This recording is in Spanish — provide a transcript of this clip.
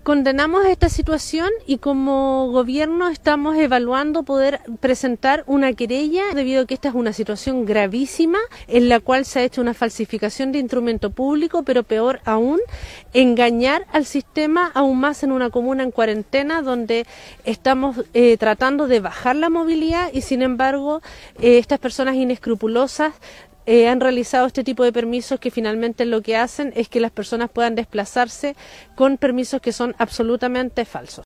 Condenamos esta situación y como gobierno estamos evaluando poder presentar una querella debido a que esta es una situación gravísima en la cual se ha hecho una falsificación de instrumento público, pero peor aún, engañar al sistema aún más en una comuna en cuarentena donde estamos tratando de bajar la movilidad y sin embargo estas personas inescrupulosas han realizado este tipo de permisos que finalmente lo que hacen es que las personas puedan desplazarse con permisos que son absolutamente falsos.